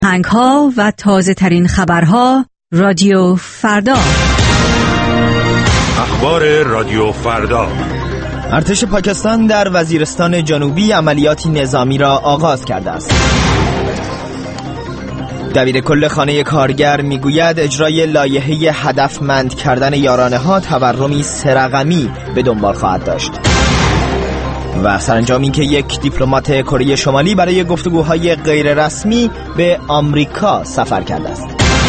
آهنگ‌ها و تازه ترین خبرها رادیو فردا. اخبار رادیو فردا. ارتش پاکستان در وزیرستان جنوبی عملیاتی نظامی را آغاز کرده است. دبیرکل خانه کارگر میگوید اجرای لایحه هدفمند کردن یارانه‌ها تورمی سه‌رقمی به دنبال خواهد داشت. و سرانجام این که یک دیپلمات کره شمالی برای گفتگوهای غیر رسمی به آمریکا سفر کرده است.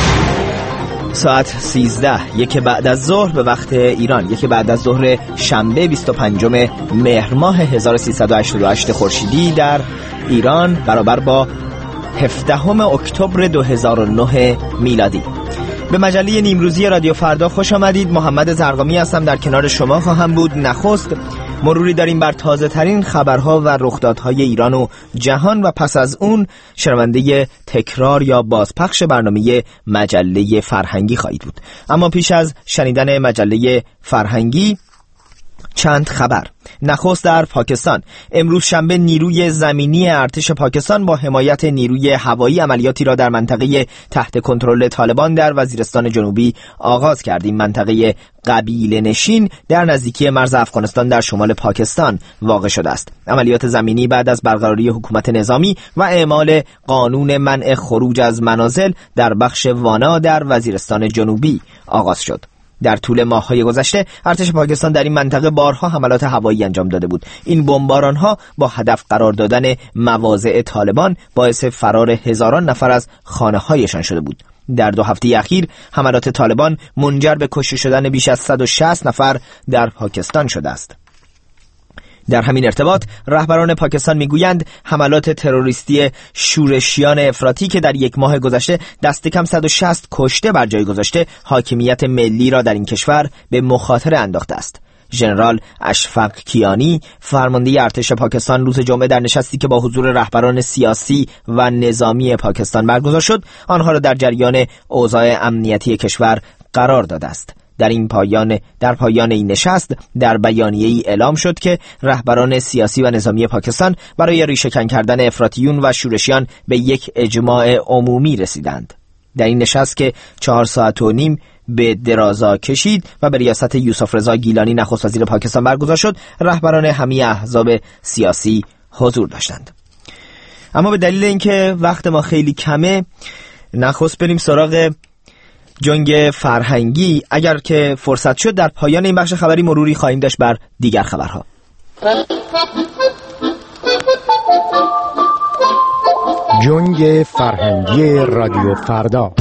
ساعت 13 یک بعد از ظهر به وقت ایران، یک بعد از ظهر شنبه 25 مهر ماه 1388 خورشیدی در ایران برابر با 17 اکتبر 2009 میلادی. به مجله نیمروزی رادیو فردا خوش آمدید. محمد زرقامی هستم، در کنار شما خواهم بود. نخست مروری داریم بر تازه ترین خبرها و رخدادهای ایران و جهان و پس از اون شنونده تکرار یا بازپخش برنامه مجله فرهنگی خواهید بود. اما پیش از شنیدن مجله فرهنگی چند خبر. نخست در پاکستان، امروز شنبه نیروی زمینی ارتش پاکستان با حمایت نیروی هوایی عملیاتی را در منطقه تحت کنترل طالبان در وزیرستان جنوبی آغاز کرد. این منطقه قبیله نشین در نزدیکی مرز افغانستان در شمال پاکستان واقع شده است. عملیات زمینی بعد از برقراری حکومت نظامی و اعمال قانون منع خروج از منازل در بخش وانا در وزیرستان جنوبی آغاز شد. در طول ماه‌های گذشته ارتش پاکستان در این منطقه بارها حملات هوایی انجام داده بود. این بمباران‌ها با هدف قرار دادن مواضع طالبان باعث فرار هزاران نفر از خانه‌هایشان شده بود. در 2 هفته اخیر حملات طالبان منجر به کشته شدن بیش از 160 نفر در پاکستان شده است. در همین ارتباط رهبران پاکستان میگویند حملات تروریستی شورشیان افراطی که در 1 ماه گذشته دست کم 160 کشته بر جای گذاشته، حاکمیت ملی را در این کشور به مخاطره انداخته است. ژنرال اشفاق کیانی، فرمانده ارتش پاکستان، روز جمعه در نشستی که با حضور رهبران سیاسی و نظامی پاکستان برگزار شد، آنها را در جریان اوضاع امنیتی کشور قرار داده است. در پایان این نشست در بیانیه‌ای اعلام شد که رهبران سیاسی و نظامی پاکستان برای ریشه‌کن کردن افراطیون و شورشیان به یک اجماع عمومی رسیدند. در این نشست که 4 ساعت و نیم به درازا کشید و به ریاست یوسف رضا گیلانی نخست وزیر پاکستان برگزار شد، رهبران همه احزاب سیاسی حضور داشتند. اما به دلیل اینکه وقت ما خیلی کمه، نخست بریم سراغ جنگ فرهنگی. اگر که فرصت شد در پایان این بخش خبری مروری خواهیم داشت بر دیگر خبرها. جنگ فرهنگی رادیو فردا.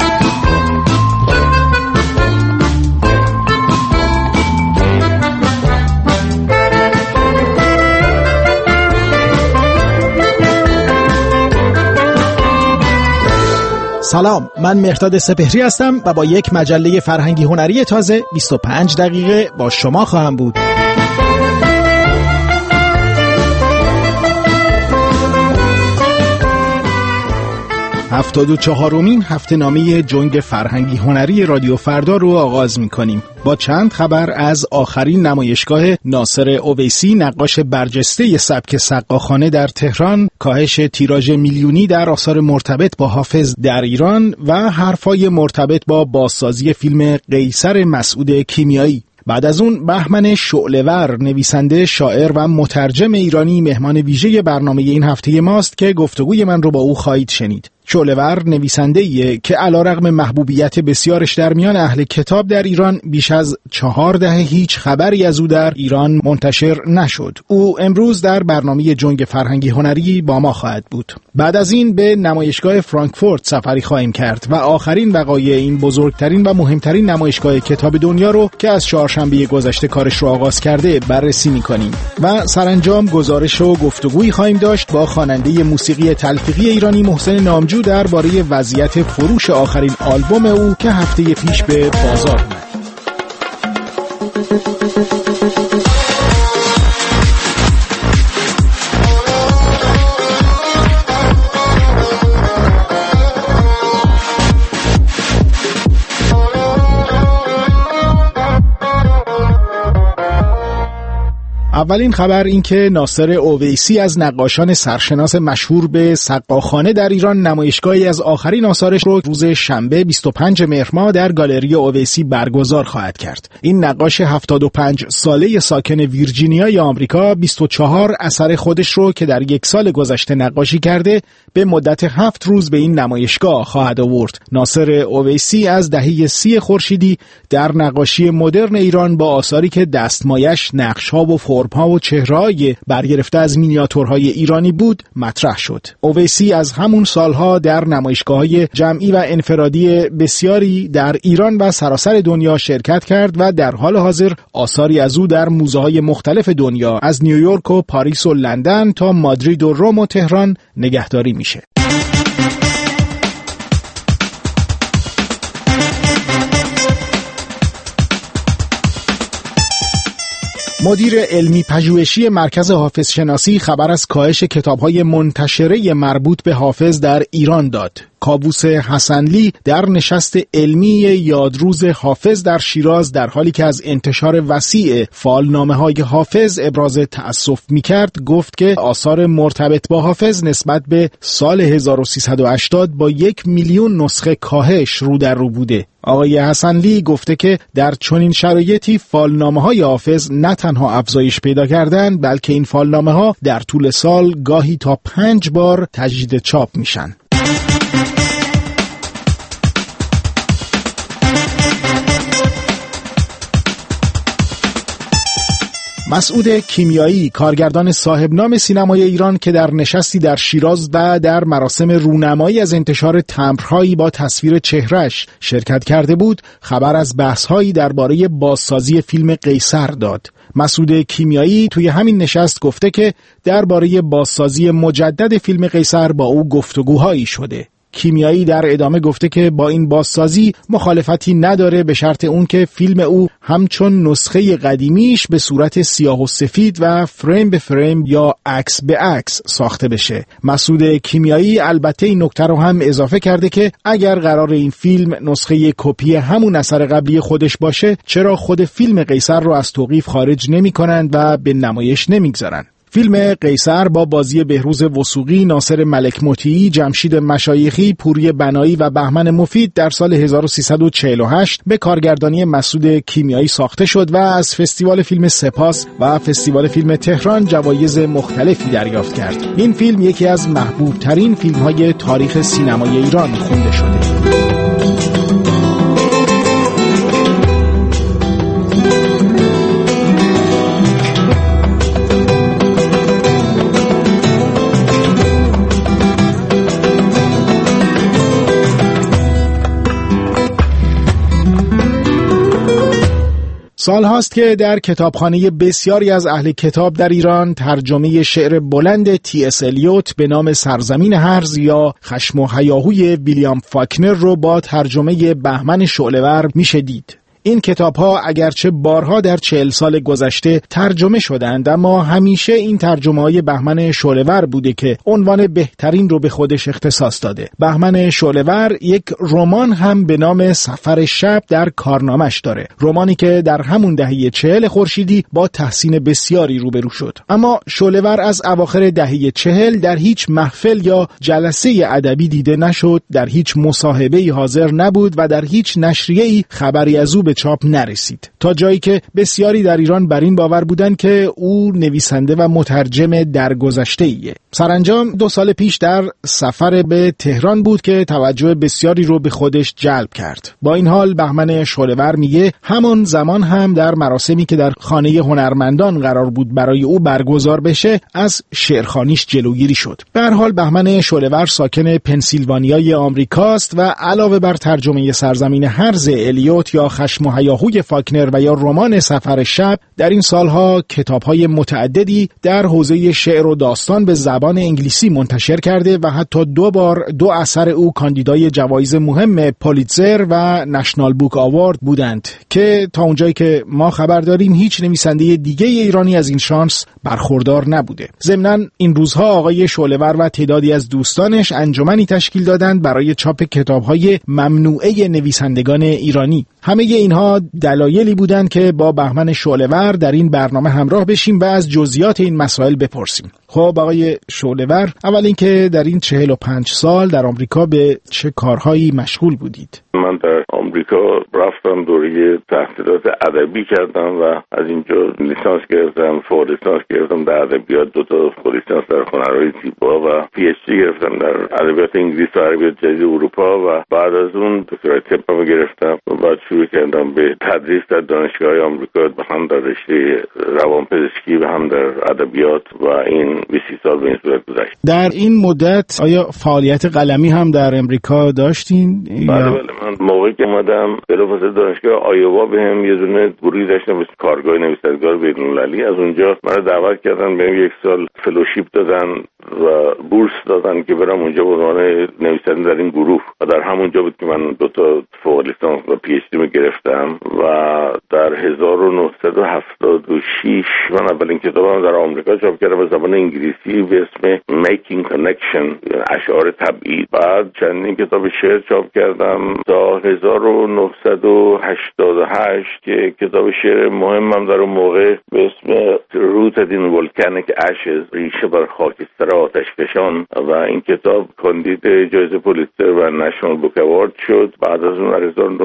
سلام، من مهرداد سپهری هستم و با یک مجله فرهنگی هنری تازه 25 دقیقه با شما خواهم بود. 74مین هفته‌نامه جنگ فرهنگی هنری رادیو فردا رو آغاز می‌کنیم با چند خبر از آخرین نمایشگاه ناصر اویسی، نقاش برجسته سبک سقاخانه در تهران، کاهش تیراژ میلیونی در آثار مرتبط با حافظ در ایران و حرفای مرتبط با بازسازی فیلم قیصر مسعود کیمیایی. بعد از اون بهمن شعله‌ور، نویسنده، شاعر و مترجم ایرانی، مهمان ویژه برنامه این هفته ماست که گفتگوی من رو با او خواهید شنید. شعله‌ور نویسنده‌ایه که علیرغم محبوبیت بسیارش در میان اهل کتاب در ایران، بیش از 4 دهه هیچ خبری از او در ایران منتشر نشد. او امروز در برنامه جنگ فرهنگی هنری با ما خواهد بود. بعد از این به نمایشگاه فرانکفورت سفری خواهیم کرد و آخرین وقایع این بزرگترین و مهمترین نمایشگاه کتاب دنیا رو که از چهارشنبه گذشته کارش رو آغاز کرده بررسی می‌کنیم و سرانجام گزارش و گفتگویی خواهیم داشت با خواننده موسیقی تلفیقی ایرانی محسن نامجو درباره وضعیت فروش آخرین آلبوم او که هفته پیش به بازار اومد. اولین خبر این که ناصر اویسی از نقاشان سرشناس مشهور به سقاخانه در ایران نمایشگاهی از آخرین آثارش رو روز شنبه 25 مهر ماه در گالری اویسی برگزار خواهد کرد. این نقاش 75 ساله ساکن ویرجینیای آمریکا 24 اثر خودش رو که در یک سال گذشته نقاشی کرده به مدت 7 روز به این نمایشگاه خواهد آورد. ناصر اویسی از دهه 30 خورشیدی در نقاشی مدرن ایران با آثاری که دستمایش نقش‌ها و فرم‌ها و چهره‌های برگرفته از مینیاتورهای ایرانی بود مطرح شد. اویسی از همون سالها در نمایشگاه‌های جمعی و انفرادی بسیاری در ایران و سراسر دنیا شرکت کرد و در حال حاضر آثاری از او در موزه‌های مختلف دنیا از نیویورک و پاریس و لندن تا مادرید و روم و تهران نگهداری میشه. مدیر علمی پژوهشی مرکز حافظ شناسی خبر از کاهش کتاب‌های منتشره مربوط به حافظ در ایران داد. کاووس حسنلی در نشست علمی یادروز حافظ در شیراز در حالی که از انتشار وسیع فالنامه‌های حافظ ابراز تأسف می‌کرد گفت که آثار مرتبط با حافظ نسبت به سال 1380 با 1 میلیون نسخه کاهش رو در رو بوده. آقای حسنلی گفته که در چنین شرایطی فالنامه‌های حافظ نه تنها افزایش پیدا کردند بلکه این فالنامه‌ها در طول سال گاهی تا 5 بار تجدید چاپ میشن. مسعود کیمیایی کارگردان صاحب نام سینمای ایران که در نشستی در شیراز و در مراسم رونمایی از انتشار تمبرهایی با تصویر چهرهش شرکت کرده بود خبر از بحث‌هایی درباره بازسازی فیلم قیصر داد. مسعود کیمیایی توی همین نشست گفته که درباره بازسازی مجدد فیلم قیصر با او گفتگوهایی شده. کیمیایی در ادامه گفته که با این بازسازی مخالفتی نداره به شرط اون که فیلم او همچون نسخه قدیمیش به صورت سیاه و سفید و فریم به فریم یا عکس به عکس ساخته بشه. مسعود کیمیایی البته این نکته رو هم اضافه کرده که اگر قرار این فیلم نسخه کپی همون اثر قبلی خودش باشه چرا خود فیلم قیصر رو از توقیف خارج نمی‌کنند و به نمایش نمیگذارن. فیلم قیصر با بازی بهروز وثوقی، ناصر ملک مطیعی، جمشید مشایخی، پوری بنایی و بهمن مفید در سال 1348 به کارگردانی مسعود کیمیایی ساخته شد و از فستیوال فیلم سپاس و فستیوال فیلم تهران جوایز مختلفی دریافت کرد. این فیلم یکی از محبوب ترین فیلم های تاریخ سینمای ایران خونده شده. سال هاست که در کتابخانه بسیاری از اهل کتاب در ایران ترجمه شعر بلند تی.اس. الیوت به نام سرزمین هرز یا خشم و هیاهوی ویلیام فاکنر رو با ترجمه بهمن شعله‌ور میشه دید. این کتاب‌ها اگرچه بارها در 40 سال گذشته ترجمه شدند اما همیشه این ترجمه‌های بهمن شعله‌ور بوده که عنوان بهترین رو به خودش اختصاص داده. بهمن شعله‌ور یک رمان هم به نام سفر شب در کارنامش داره. رمانی که در همون دهه 40 خورشیدی با تحسین بسیاری روبرو شد. اما شعله‌ور از اواخر دهه 40 در هیچ محفل یا جلسه ادبی دیده نشد، در هیچ مصاحبه‌ای حاضر نبود و در هیچ نشریه‌ای خبری از او به چاپ نرسید، تا جایی که بسیاری در ایران بر این باور بودند که او نویسنده و مترجم درگذشته‌ایه. سرانجام 2 سال پیش در سفر به تهران بود که توجه بسیاری رو به خودش جلب کرد. با این حال بهمن شعله‌ور میگه همون زمان هم در مراسمی که در خانه هنرمندان قرار بود برای او برگزار بشه از شعرخوانیش جلوگیری شد. به هر حال بهمن شعله‌ور ساکن پنسیلوانیای آمریکاست و علاوه بر ترجمه سرزمین هرز الیوت یا خشم و هیاهوی فاکنر و یا رمان سفر شب در این سالها کتاب‌های متعددی در حوزه شعر و داستان به زبان انگلیسی منتشر کرده و حتی 2 بار 2 اثر او کاندیدای جوایز مهم پولیتزر و نشنال بوک آوارد بودند که تا اونجایی که ما خبر داریم هیچ نویسنده دیگه ایرانی از این شانس برخوردار نبوده. ضمناً این روزها آقای شعله‌ور و تعدادی از دوستانش انجمنی تشکیل دادند برای چاپ کتاب‌های ممنوعه نویسندگان ایرانی. همه اینها دلایلی بودند که با بهمن شعله‌ور در این برنامه همراه بشیم و از جزئیات این مسائل بپرسیم. خب آقای شعله‌ور، اول اینکه در این 45 سال در آمریکا به چه کارهایی مشغول بودید؟ من در آمریکا رفتم دوره تحصیلات ادبی کردم و از اینجا لیسانس گرفتم، فوق لیسانس گرفتم در ادبیات، 2 تا فوق لیسانس در هنرهای زیبا و پی اچ دی گرفتم در ادبیات انگلیس و ادبیات جدید اروپا و بعد از اون دکترای طبم گرفتم و بعد شروع کردم به تدریس در دانشگاه آمریکا، هم در رشته روانپزشکی و هم در ادبیات و این 20 سال به این صورت گذشت. در این مدت آیا فعالیت قلمی هم در امریکا داشتین؟ بله من موقعی که اومدم بلافاصله دانشگاه آیووا بهم یه دونه گروهی داشتم به کارگاه نویسندگان بین‌المللی، از اونجا من دعوت کردن بهم 1 سال فلوشیپ دادن و بورس دادن که برم اونجا به عنوان نویسنده در این گروه و در همونجا بود که من 2 تا فوق لیسانس و پی اچ دی گرفتم و در 1976 من اولین کتابم در آمریکا چاپ کردم به زبان انگلیسی به اسم Making Connection، اشعار تبعید. بعد چندین کتاب شعر چاپ کردم تا 1988 که کتاب شعر مهمم در اون موقع به اسم Rooted in Volcanic Ashes، ریشه بر خاکستر آتشفشان، و این کتاب کاندید جایزه پولیتزر و نشنال بوک اوارد شد. بعد از اون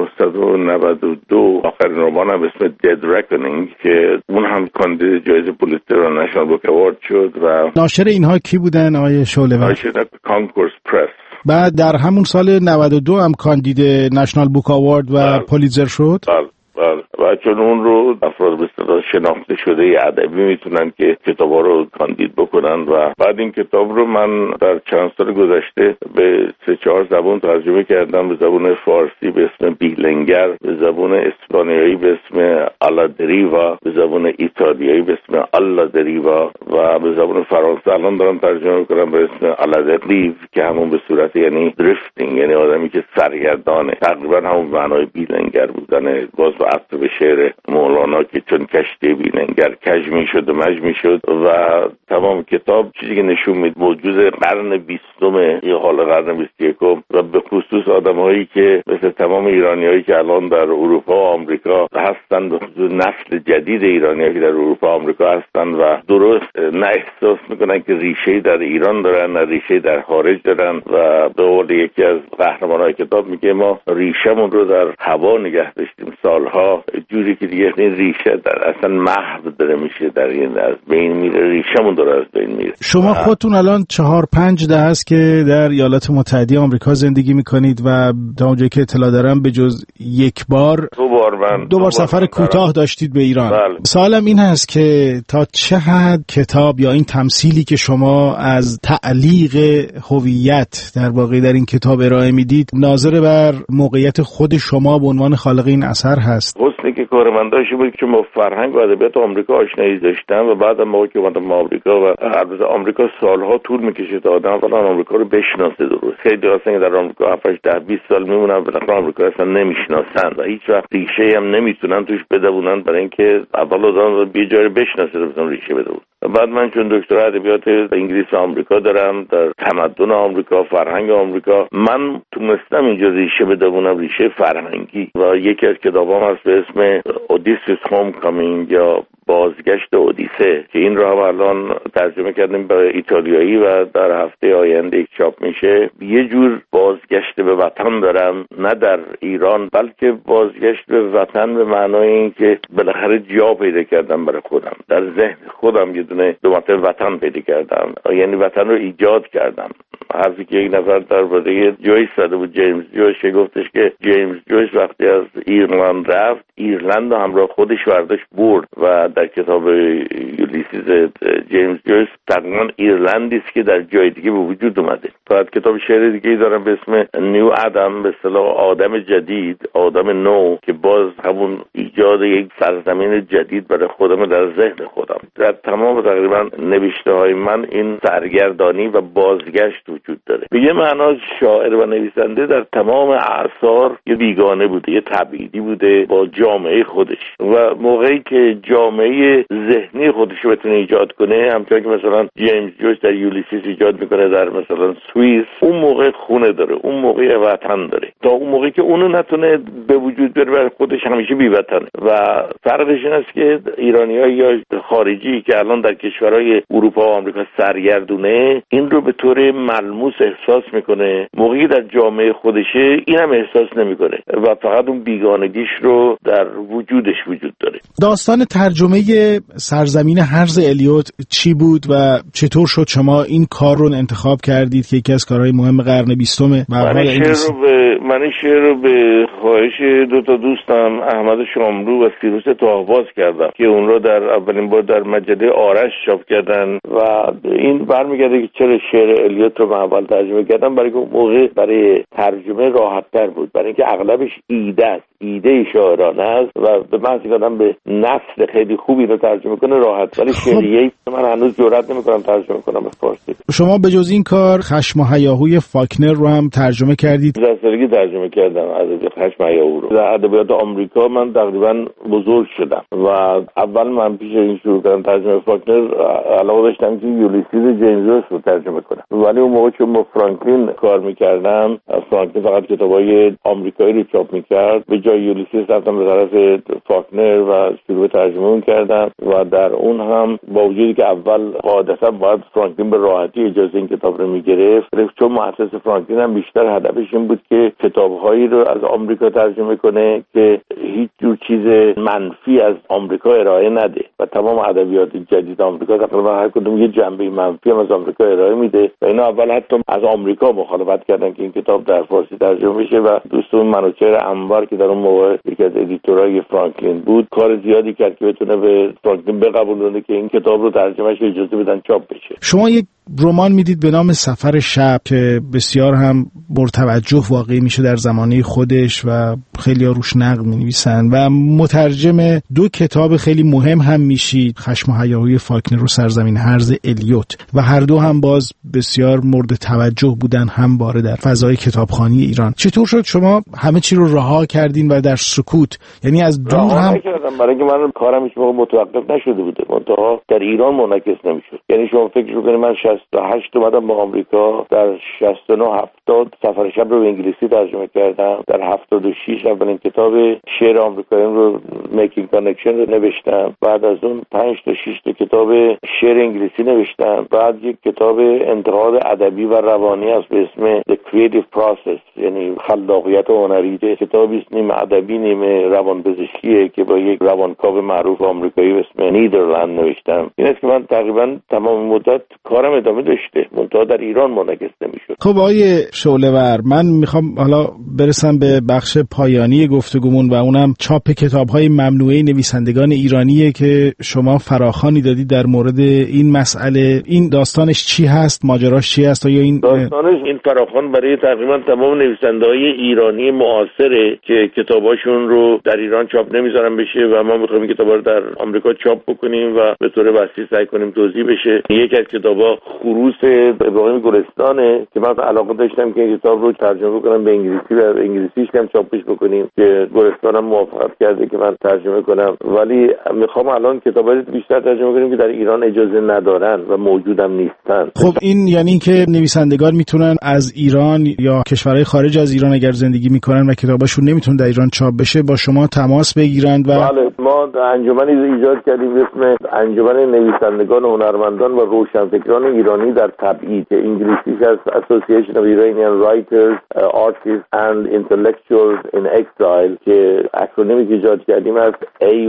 1992 آخرین رمانم به اسم Dead Reckoning که اون هم کاندید جایزه پولیتزر و نشنال بوک اوارد شد. و ناشر اینها کی بودن آقای شعله‌ور؟ ناشر کانکورس پرس. بعد در همون سال 92 هم کاندید نشنال بوک اوارد و پولیتزر شد. بله و چون اون رو افراد به اصطلاح شناخته شده ادبی میتونن که کتابا رو کاندید بکنن و بعد این کتاب رو من در چند سال گذشته به 3-4 زبان ترجمه کردم، به زبان فارسی به اسم بیلنگر، به زبان اسپانیایی به اسم آلا دریوا، به زبان ایتالیایی به اسم آلا دریوا و به زبان فرانسه الان دارم ترجمه میکنم به اسم آلا دریو که همون به صورت یعنی درفتینگ، یعنی آدمی که سرگردانه، تقریبا همون معنای بیلنگر بودن. باز با عطف به شعر مولانا که چون کشتی بیلنگر کج میشد و مج میشد و تمام کتاب چیزی که نشون میده موجود قرن 20 یا حال قرن 21 و به خصوص آدمایی که مثل تمام ایرانیایی که الان در اروپا و آمریکا هستن، به خصوص نسل جدید ایرانیایی که در اروپا و آمریکا هستن و درست نه احساس میکنن که ریشه‌ای در ایران دارن نه ریشه‌ای در خارج دارن و به قول یکی از قهرمانای کتاب میگه ما ریشمون رو در هوا نگه داشتیم سالها، جوری که دیگه این ریشه در اصلا محو داره میشه، در این از بین میره، ریشمون داره از بین میره. شما خودتون الان 4-5 دهه است که در ایالات متحده آمریکا زندگی میکنید و تا اونجایی که اطلاع دارم به جز 1 بار 2 بار سفر کوتاه داشتید به ایران. بله. سوالم این هست که تا چه حد کتاب یا این تمثیلی که شما از تعلیق هویت در واقع در این کتاب ارائه میدید ناظر بر موقعیت خود شما به عنوان خالق این اثر هست؟ حسنی که کار من داشته بود که با فرهنگ و ادبیات آمریکا آشنایی داشتم و بعد موقعی که اومدم آمریکا و البته آمریکا سالها طول میکشه تا آدم فلان آمریکا رو بشناسه. درست خیلی هستن که در آمریکا 7-10-20 سال میمونن و آمریکا اصلا نمیشناسن و هیچ وقت ریشه هم نمیتونن توش بدونن، برای اینکه اول آدم به جای بشناسه بتونه ریشه بدونه. بعد من چون دکترا ادبیات انگلیس آمریکا دارم، در تمدن آمریکا، فرهنگ آمریکا، من تونستم اینجا ریشه بدونم، ریشه فرهنگی. و یکی از کتابام هست به اسم اودیسیس هوم کامینگ یا بازگشت اودیسه که این رو هم الان ترجمه کردیم به ایتالیایی و در هفته آینده چاپ میشه. یه جور بازگشت به وطن دارم، نه در ایران بلکه بازگشت به وطن به معنای این که بالاخره جا پیدا کردم برای خودم، در ذهن خودم یه دونه دو مرتبه وطن پیدا کردم، یعنی وطن رو ایجاد کردم. حرفی که یک نفر درباره جویس زده بود، جیمز جویس، گفتش که جیمز جویس وقتی از ایرلند رفت، ایرلند رو همراه خودش برداشت برد و در کتاب یولیسیس جیمز جویس تقریبا ایرلندی است که در جای دیگه به وجود اومده. بعد کتاب شعر دیگه دارم به اسم نیو آدم، به اصطلاح آدم جدید، آدم نو، که باز همون ایجاد یک سرزمین جدید برای خودم در ذهن خودم. در تمام تقریبا نوشته های من این سرگردانی و بازگشت وجود داره. به یه معنا شاعر و نویسنده در تمام اعصار یه بیگانه بوده، یه تبعیدی بوده با جامعه خودش و موقعی که جامعه ذهنی خودش رو بتونه ایجاد کنه، همچنان که مثلا جیمز جویس در یولیسیس ایجاد میکنه در مثلا سوئیس، اون موقع خونه داره، اون موقع وطن داره. تا اون موقعی که اونو نتونه به وجود بیاره برای خودش همیشه بی‌وطنه. و فرقش این است که ایرانی‌ها یا خارجی که الان در کشورهای اروپا و آمریکا سرگردونه، این رو به طور ملموس احساس میکنه، موقعی در جامعه خودشه این هم احساس نمیکنه و فقط اون بیگانگیش رو در وجودش وجود داره. داستان ترجمه سرزمین هرز الیوت چی بود و چطور شد شما این کار رو انتخاب کردید که یکی از کارهای مهم قرن 20 من این شعر رو به خواهش دو تا دوستم احمد شاملو و سیروس تاهباز کردم که اون رو در اولین بار در مجله آرش چاپ کردن و این برمیگرده که چرا شعر الیوت رو من اول ترجمه کردم. برای که اون موقع برای ترجمه راحت تر بود، برای اینکه اغلبش ایده است، ایده شاعرانه است و به من آدم به نثر خیلی خوبی رو ترجمه کنه راحت، ولی شعریه من هنوز جرئت نمی‌کنم ترجمه کنم به فارسی. شما به جز این کار خشم و هیاهوی فاکنر رو هم ترجمه کردید؟ دستگی ترجمه کردم از خشم و هیاهو رو. در ادبیات آمریکا من تقریبا بزرگ شدم و اول من پیش این شروع کردم ترجمه فاکنر علاقه داشتم که یولیسیس جیمز جویس رو ترجمه کنم، ولی اون موقع چون با فرانکلین کار می‌کردم، فرانکلین فقط کتابای آمریکایی رو چاپ می‌کرد، به جای یولیسیس رفتم به طرف فاکنر و شروع ترجمه کردم و در اون هم با وجودی که اول قاعدتا باید فرانکلین به راحتی اجازه این کتاب رو میگرفت، چون مؤسس فرانکلین هم بیشتر هدفش این بود که کتاب‌هایی رو از آمریکا ترجمه کنه که هیچ جور چیز منفی از آمریکا ارائه نده و تمام ادبیات جدید آمریکا تقریبا هر کدوم یه جنبه منفی هم از آمریکا ارائه میده و اینا اول حتی از آمریکا مخالفت کردن که این کتاب در فارسی ترجمه بشه و دوستون منوچهر انور که در اون موقع یکی از ادیتورای فرانکلین بود کار زیادی کرد که بتونه به فرانکلین بقبولونه که این کتاب رو ترجمهش اجازه بدن چاپ بشه. شما یک رمان میدید به نام سفر شب که بسیار هم مرتوجه واقعی میشه در زمانه خودش و خیلی ها روش نقد مینویسن و مترجم دو کتاب خیلی مهم هم میشید، خشم و هیاهوی فاکنر و سرزمین هرز الیوت، و هر دو هم باز بسیار مورد توجه بودن همواره در فضای کتابخوانی ایران. چطور شد شما همه چی رو رها کردین و در سکوت، یعنی از دور هم نکردم؟ برای اینکه من کارم هیچ موقع متوقف نشده بوده، منتها در ایران منعکس نمیشد. یعنی شما فکر کنید من 68 اومدم به آمریکا، در 69 70 سفر شب رو به انگلیسی ترجمه کردم، در 76 اولین کتاب شعر آمریکاییان رو میکینگ کانکشن رو نوشتم، بعد از اون 5 تا 6 تا کتاب شعر انگلیسی نوشتم، بعد یک کتاب انتقاد ادبی و روانی است به اسم The Creative Process، یعنی خلاقیت هنری، کتابی است نیم ادبی نیم روانپزشکیه که با یک روانکاو معروف آمریکایی به اسم نیدرلند نوشتم. این است که من تقریبا تمام مدت کارم ادامه داشته، منتها در ایران منعکس نمیشد. خب آقای شعله‌ور، من میخوام حالا برسم به بخش پایانی گفتگومون و اونم چاپ کتاب‌های ممنوعه نویسندگان ایرانیه که شما فراخوانی دادید در مورد این مسئله. این داستانش چی هست؟ ماجراش چی هست؟ یا این داستانش این فراخوان برای تقریبا تمام نویسنده‌های ایرانی معاصره که کتاباشون رو در ایران چاپ نمیذارن بشه و ما میخوایم این کتابا رو در آمریکا چاپ بکنیم و به طور وسیع سعی کنیم توزیع بشه. یکی از کتابا خروس ابراهیم گلستانه که من علاقه داشتم که این کتاب رو ترجمه کنم به انگلیسی و انگلیسیش هم چاپش بکنیم که گلستانم موافقت کرده که من ترجمه کنم، ولی میخوام الان کتابای بیشتر ترجمه کنیم که در ایران اجازه ندارن و موجودم نیستن. خب این یعنی که نویسندگان میتونن از ایران یا کشورهای خارج از ایران اگر زندگی میکنن و کتاباشون نمیتونه در ایران چاپ بشه با شما تماس بگیرند. و بله، ما انجمنی ایجاد کردیم به اسم انجمن نویسندگان و هنرمندان و روشنفکران ایرانی در تبعید که انگلیسیش از Association of Iranian Writers, Artists and Intellectuals in Exile که اکرونیمی که ایجاد کردیم از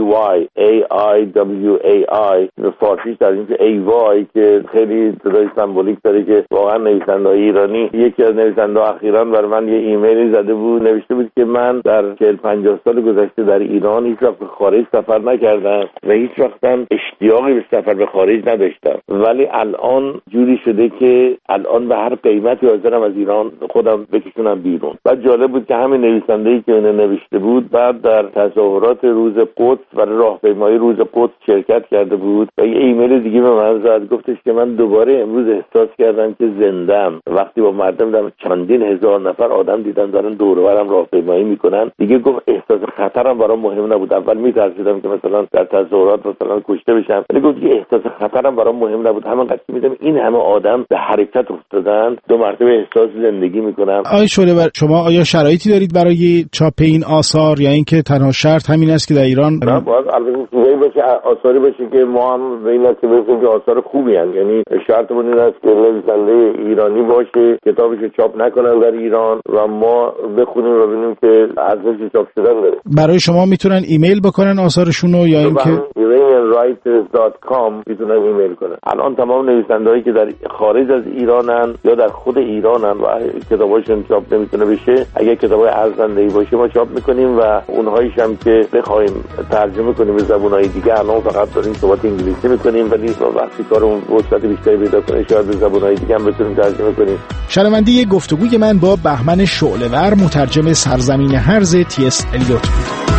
AIWAI به فارسیش در این که AY که خیلی صدای سمبولیک داره که واقعا نویسنده‌های ایرانی. یکی از نویسنده‌ها اخیراً برای من یه ایمیلی زده بود، نوشته بود که من در 40-50 سال گذشته در ایران هیچ وقت خارج سفر نکردم و هیچ وقتم اشتیاقی به سفر به خارج نداشتم، ولی الان جوری شده که الان به هر قیمتی حاضرم از ایران خودم بکشونم بیرون. بعد جالب بود که همین نویسنده‌ای که اون نوشته بود بعد در تظاهرات روز قدس برای راهپیمایی روز قدس شرکت کرده بود و یه ایمیل دیگه به من زد، گفتش که من دوباره امروز احساس کردم که زنده‌ام. وقتی با مردم دیدم چندین هزار نفر آدم دیدم دارن دور و برم راهپیمایی میکنن، دیگه گفت احساس خطرم برام مهم نبود. اول میترسیدم که مثلا در تظاهرات مثلا کشته بشم، ولی گفت که احساس خطرم برام مهم نبود. همونقدر که میدم این همه آدم به حرکت افتادن، دو مرتبه احساس زندگی میکنم. آقای شعله‌ور، شما آیا شرایطی دارید برای چاپ این آثار یا اینکه تنها شرط همین است که در ایران نه باید البته چیزایی باشه، آثاری باشه که ما هم به این نتیجه برسیم که آثار خوبی هستند. یعنی شرطمون این است که نویسنده ایرانی باشه، کتابش چاپ نکنن در ایران و ما بخونیم و ببینیم که ارزش چاپ شدن داره. برای شما میتونن ایمیل بکنن آثارشون رو یا اینکه iranianwriters.com میتونن ایمیل کنن. الان تمام نویسنده‌هایی که در خارج از ایرانن یا در خود ایرانن و کتاباشون چاپ نمیتونه بشه، اگه کتابای ارزنده‌ای باشه ما چاپ میکنیم و اونهایش هم که بخوایم ترجمه کنیم به زبان‌های دیگه، الان فقط داریم صحبت انگلیسی میکنیم، ولی وقتی کارمون وسعت بیشتری پیدا کنه شاید به زبان‌های دیگه هم بتونیم ترجمه کنیم. شنونده گفتگوی من با بهمن شعله‌ور، مترجم سرزمین هرز تی.اس. الیوت بود.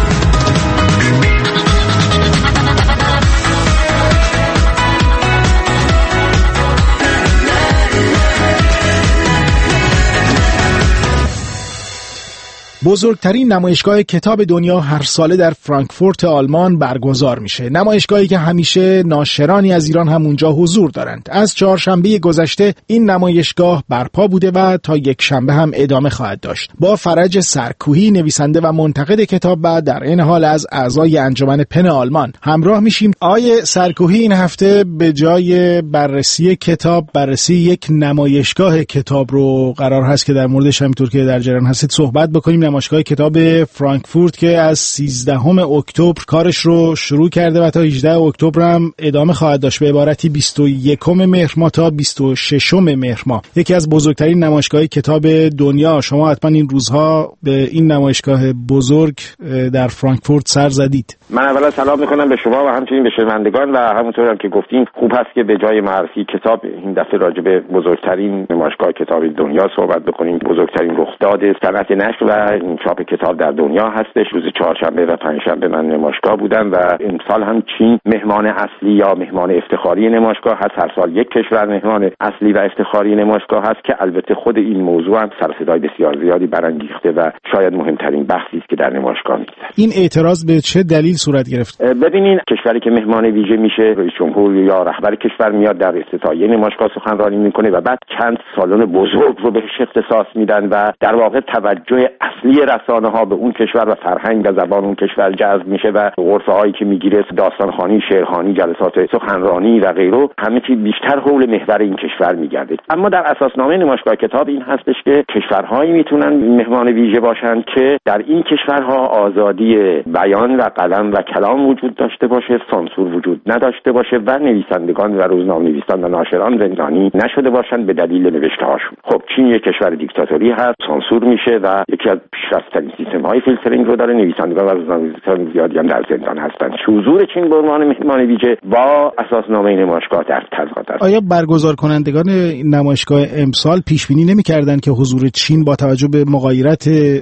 بزرگترین نمایشگاه کتاب دنیا هر ساله در فرانکفورت آلمان برگزار میشه. نمایشگاهی که همیشه ناشرانی از ایران هم اونجا حضور دارند. از چهارشنبه گذشته این نمایشگاه برپا بوده و تا یک شنبه هم ادامه خواهد داشت. با فرج سرکوهی، نویسنده و منتقد کتاب و در این حال از اعضای انجمن پن آلمان همراه میشیم. آقای سرکوهی، این هفته به جای بررسی کتاب، بررسی یک نمایشگاه کتاب رو قرار هست که در موردش همینطور که در جریان هستید صحبت بکنیم. نمایشگاه کتاب فرانکفورت که از 13 اکتبر کارش رو شروع کرده و تا 18 اکتبر هم ادامه خواهد داشت، به عبارتی 21 مهر ماه تا 26 مهر ماه. یکی از بزرگترین نمایشگاه کتاب دنیا. شما حتما این روزها به این نمایشگاه بزرگ در فرانکفورت سر زدید. من اولا سلام میکنم به شما و همچنین به شنوندگان و همونطور هم که گفتین خوب هست که به جای معرفی کتاب این دفعه راجع به بزرگترین نمایشگاه کتاب دنیا صحبت بکنیم. بزرگترین رخداد صنعت نشر و چاپ کتاب در دنیا هستش. روز چهارشنبه و پنجشنبه من نمایشگاه بودم و امسال هم چین مهمان اصلی یا مهمان افتخاری نمایشگاه هست. هر سال یک کشور مهمان اصلی و افتخاری نمایشگاه هست که البته خود این موضوع هم سر صدای بسیار زیادی برانگیخته و شاید مهمترین بحثی است که در نمایشگاه می‌گذرد. این اعتراض به چه دلیل صورت گرفت؟ ببینین، کشوری که مهمان ویژه میشه، رئیس جمهور یا رهبر کشور میاد در افتتاحیه نمایشگاه سخنرانی میکنه و بعد چند سالن بزرگ رو بهش اختصاص میدن و در واقع توجه اصلی رسانه‌ها به اون کشور و فرهنگ و زبان اون کشور جذب میشه و غرفه‌هایی که میگیره، داستانخوانی، شعرخوانی، جلسات سخنرانی و غیره، همه چیز بیشتر حول محور این کشور میگرده. اما در اساسنامه نمایشگاه کتاب این هستش که کشورهایی میتونن مهمان ویژه باشن که در این کشورها آزادی بیان و قلم و کلام وجود داشته باشه، سانسور وجود نداشته باشه و نویسندگان و روزنامه‌نویسان و ناشران زندانی نشده باشن به دلیل نوشته‌هاشون. خب چین یک کشور دیکتاتوری هست، سانسور میشه و یکی از پیشرفته‌ترین سیستم‌های فیلترینگ رو داره. نویسندگان و روزنامه‌نویسان زیادی هم در زندان هستند. حضور چین به عنوان مهمان ویژه با اساسنامه نمایشگاه در تضاد است. آیا برگزار کنندگان نمایشگاه امسال پیش بینی نمی‌کردند که حضور چین با توجه به مغایرت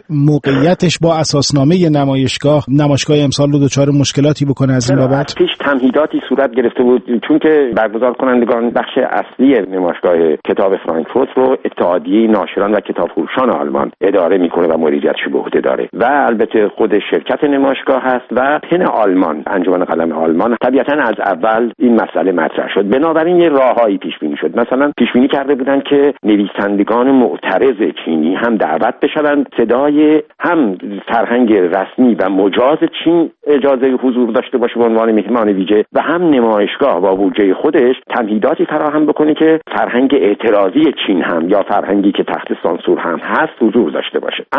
موقعیتش با اساسنامه نمایشگاه امسال رو دچار مشکلاتی بکنه؟ از این بابت پیش تمهیداتی صورت گرفته بود، چون که برگزار کنندگان بخش اصلی نمایشگاه کتاب فرانکفورت رو اتحادیه ناشران و کتابفروشان آلمان اداره میکنه و مدیریتش به عهده داره و البته خود شرکت نمایشگاه هست و پن آلمان، انجمن قلم آلمان. طبیعتا از اول این مسئله مطرح شد، بنابراین یه راههایی پیش بینی شد. مثلا پیش بینی کرده بودن که نویسندگان معترض چینی هم دعوت بشن، صدای هم فرهنگ رسمی و مجاز چین اجازه حضور داشته باشه به عنوان مهمان ویژه و هم نمایشگاه با بودجه خودش تمهیداتی فراهم بکنه که فرهنگ اعتراضی چین هم یا فرهنگی که تحت سانسور هم هست حضور داشته باشه. اما هیئت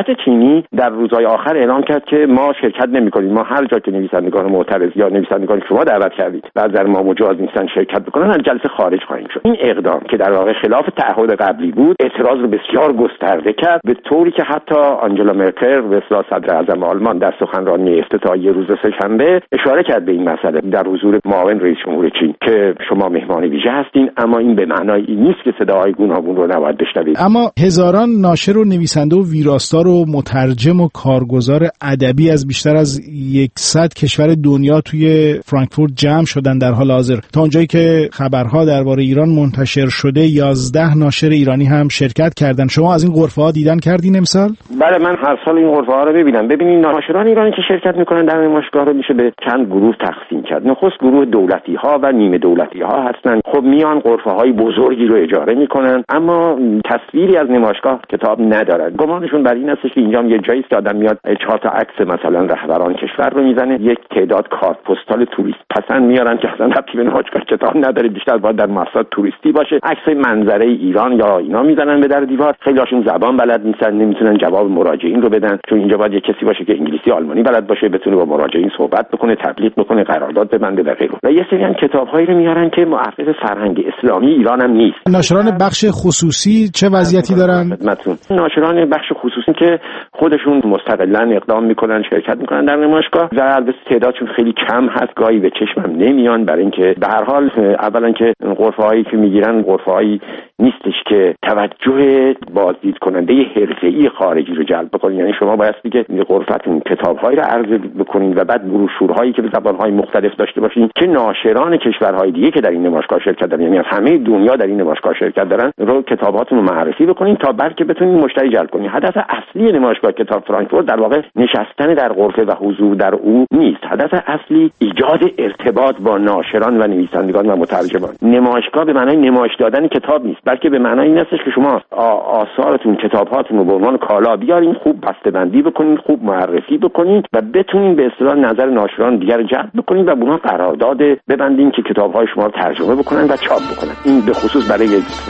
دولت چینی در روزهای آخر اعلام کرد که ما شرکت نمی‌کنیم، ما هر جا که نویسندگان معترض یا نویسندگان شما دعوت کردید و در ما مجاز نیستن شرکت بکنن از جلسه خارج خواهیم شد. این اقدام که در واقع خلاف تعهد قبلی بود اعتراض رو بسیار گسترده کرد، به طوری که حتی آنجلا مرکل و صدر اعظم آلمان در سخنرانی افتتاحیه روز سه‌شنبه اشاره کرد به این مسئله در حضور معاون رئیس جمهور چین که شما مهمان ویژه هستین، اما این به معنای این نیست که صداهای گوناگون رو نباید بشنوید. اما هزاران ناشر و نویسنده و ویراستار و مترجم و کارگزار ادبی از بیشتر از 100 کشور دنیا توی فرانکفورت جمع شدن در حال حاضر. تا اونجایی که خبرها درباره ایران منتشر شده 11 ناشر ایرانی هم شرکت کردن. شما از این غرفه‌ها دیدن کردین امسال؟ بله، من هر سال این غرفه‌ها رو ببینم. ببینید ناشران ایرانی که شرکت میکنن در نمایشگاه رو میشه به چند گروه تقسیم کرد. نخست گروه دولتی‌ها و نیمه دولتی‌ها هستن. خب میان غرفه‌های بزرگی رو اجاره میکنن اما تصویری از نمایشگاه کتاب ندارن. گمانشون بر این است که اینجا یه جایی است که آدم میاد 4 تا عکس مثلا رهبران کشور رو میزنه، یک تعداد کارت پستال توریست پسند میارن که اصلا ربطی به نمایشگاه کتاب نداره، بیشتر باید در مقصد توریستی باشه. عکس منظره ایران یا اینا میزنن به در دیوار. خیلی‌هاشون زبان بلد نیستن، نمیتونن جواب مراجعین رو بدن، چون اینجا باید یه کسی باشه که انگلیسی آلمانی بلد باشه، بتونه با مراجعین صحبت بکنه، تبلیغ بکنه، قرارداد ببنده و غیره. و یه سری هم کتاب‌هایی رو میارن که محقق فرهنگ اسلامی ایران هم نیست. ناشران بخش خصوصی چه وضعیتی دارن؟ ناشران بخش خصوصی که خودشون مستقلاً اقدام میکنن، شرکت میکنن در نمایشگاه و البته تعدادشون خیلی کم هست، گاهی به چشمم نمیان، برای اینکه به هر حال اولا که غرفه‌هایی که میگیرن غرفه‌هایی نیستش که توجه بازدید کننده حرفه‌ای خارجی رو جلب بکنه. یعنی شما باید دیگه غرفتون کتاب‌هایی رو عرضه بکنین و بعد بروشورهایی که به زبان‌های مختلف داشته باشین که ناشران کشورهای دیگه که در این نمایشگاه شرکت دارن، یعنی از همه دنیا در این نمایشگاه شرکت دارن، رو کتاباتون رو معرفی بکنین تا بلکه بتونین مشتری جلب کنین. هدف اصلی نمایشگاه کتاب فرانکفورت در واقع نشستن در غرفه و حضور در او نیست. هدف اصلی ایجاد ارتباط با ناشران و نویسندگان و مترجمان. نمایشگاه به معنای نمایش دادن کتاب نیست، بلکه به معنای این است که شما آثارتون، کتاب‌هاتون رو به عنوان کالا بیارین، خوب بسته‌بندی بکنین، خوب معرفی بکنین و بتونین به اصطلاح نظر ناشران دیگر جلب بکنین و با اونها قرارداد ببندین که کتاب‌های شما رو ترجمه بکنن و چاپ بکنن. این به خصوص برای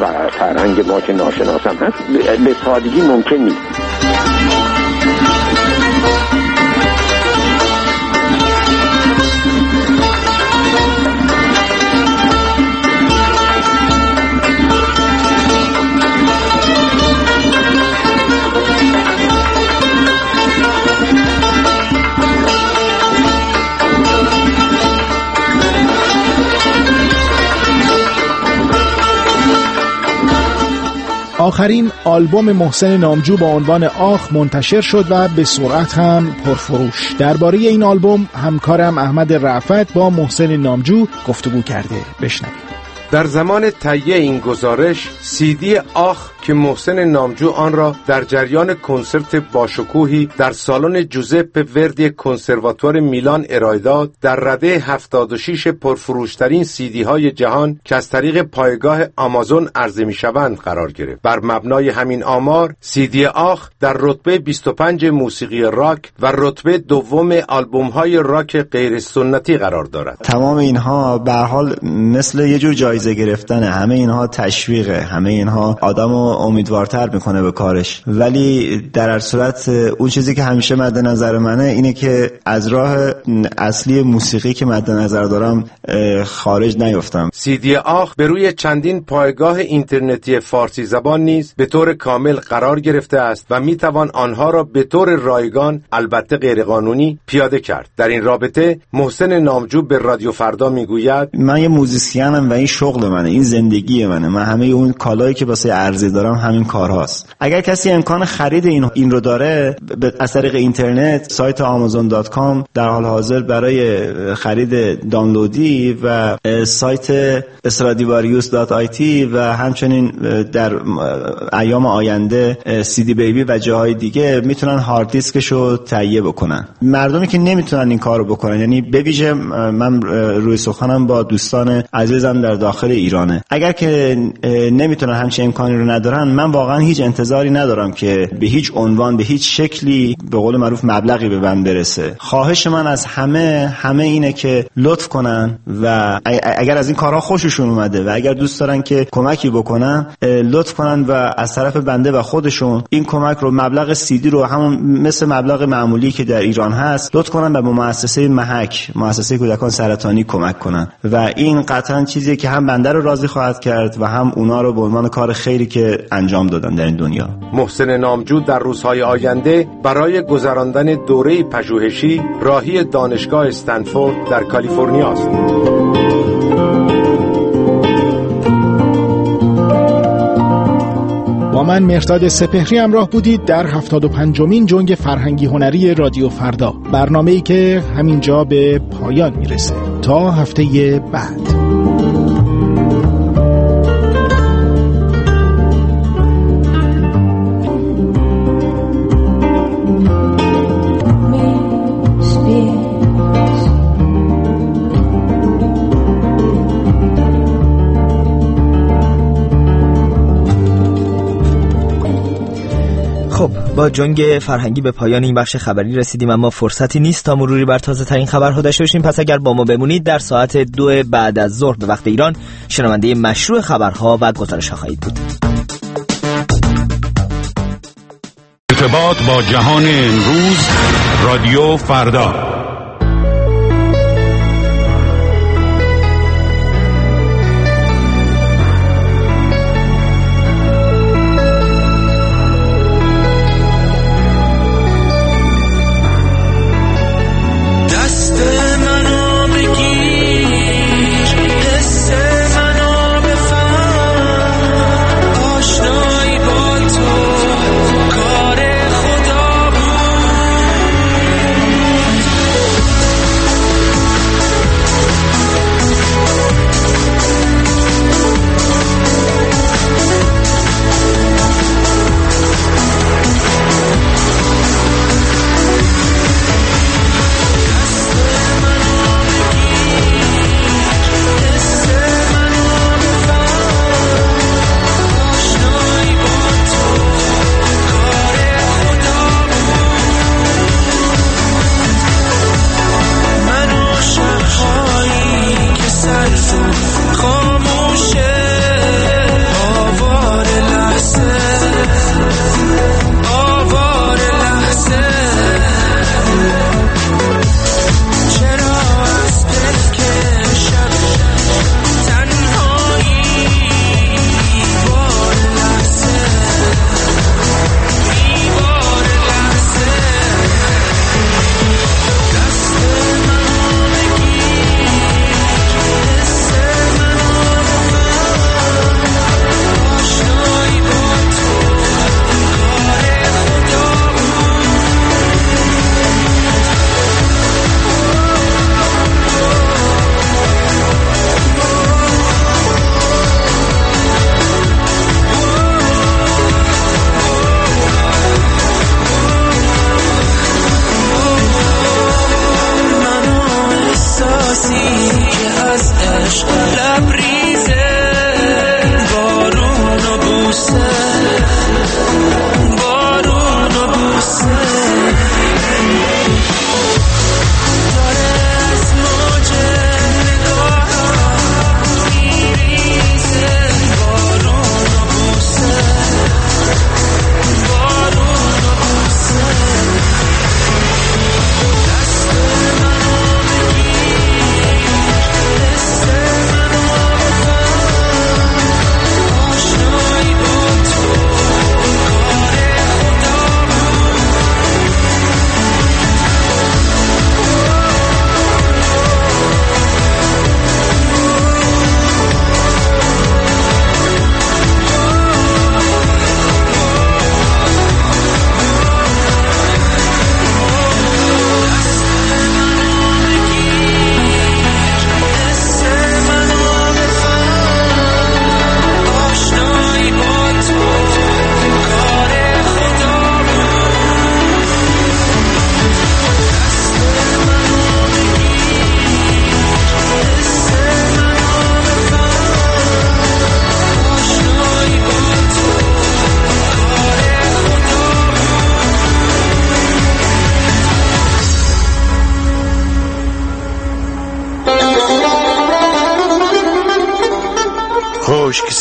فرهنگ ما که ناشناس هم هست به سادگی ممکن نیست. آخرین آلبوم محسن نامجو با عنوان آخ منتشر شد و به سرعت هم پرفروش. درباره این آلبوم همکارم احمد رأفت با محسن نامجو گفتگو کرده. بشنوید. در زمان تهیه این گزارش CD آخ که محسن نامجو آن را در جریان کنسرت باشکوهی در سالن جوزپ وردی کنسرواتوار میلان ارائه داد، در رده 76 پرفروشترین CD های جهان که از طریق پایگاه آمازون عرضه می شوند قرار گرفت. بر مبنای همین آمار CD آخ در رتبه 25 موسیقی راک و رتبه دوم آلبوم های راک غیر سنتی قرار دارد. تمام اینها به هر حال مثل یه جور جایزه گرفتنه، همه اینها تشویقه، همه اینها آدمو امیدوارتر میکنه به کارش، ولی در هر صورت اون چیزی که همیشه مد نظر منه اینه که از راه اصلی موسیقی که مد نظر دارم خارج نیفتم. CD آخ به روی چندین پایگاه اینترنتی فارسی زبان نیز به طور کامل قرار گرفته است و میتوان آنها را به طور رایگان، البته غیرقانونی، پیاده کرد. در این رابطه محسن نامجو به رادیو فردا میگوید: من یه موزیسینم و این شغل منه، این زندگی منه، من همه اون کالایی که واسه عرضه دارم همین کارهاست. اگر کسی امکان خرید این رو داره از طریق اینترنت، سایت amazon.com در حال حاضر برای خرید دانلودی و سایت stradivarius.it و همچنین در ایام آینده CD بیبی و جاهای دیگه میتونن هارد دیسکشو تهیه بکنن. مردمی که نمیتونن این کارو بکنن، یعنی به ویژه من روی سخنم با دوستان عزیزم در داخل ایرانه، اگر که نمیتونن همچین امکانی رو ندارن، دارن، من واقعا هیچ انتظاری ندارم که به هیچ عنوان به هیچ شکلی به قول معروف مبلغی به من برسه. خواهش من از همه اینه که لطف کنن و اگر از این کارها خوششون اومده و اگر دوست دارن که کمکی بکنن، لطف کنن و از طرف بنده و خودشون این کمک رو، مبلغ CD رو همون مثل مبلغ معمولی که در ایران هست، لطف کنن و به مؤسسه محک، مؤسسه کودکان سرطانی کمک کنن و این قطعا چیزیه که هم بنده رو راضی خواهد کرد و هم اونا رو به عنوان کار خیری که انجام دادن در این دنیا. محسن نامجو در روزهای آینده برای گذراندن دوره پژوهشی راهی دانشگاه استنفورد در کالیفرنیا است. با من مهرداد سپهری همراه بودید در 75مین جنگ فرهنگی هنری رادیو فردا، برنامه‌ای که همینجا به پایان میرسه. تا هفته بعد. با جنگ فرهنگی به پایان این بخش خبری رسیدیم، اما فرصتی نیست تا مروری بر تازه ترین خبرها داشته باشیم. پس اگر با ما بمونید در ساعت 2 بعد از ظهر به وقت ایران شنونده مشروع خبرها و گزارش‌ها خواهید بود. ارتباط با جهان امروز، رادیو فردا.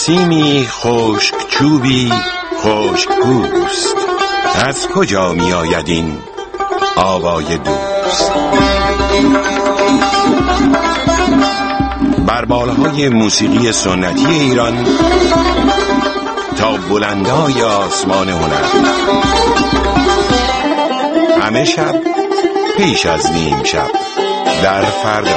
نسیمی خشک چوبی خشک پوست، از کجا می آید این آوای دوست؟ بر بالهای موسیقی سنتی ایران تا بلندای آسمان هنر، همه شب پیش از نیم شب در فردا.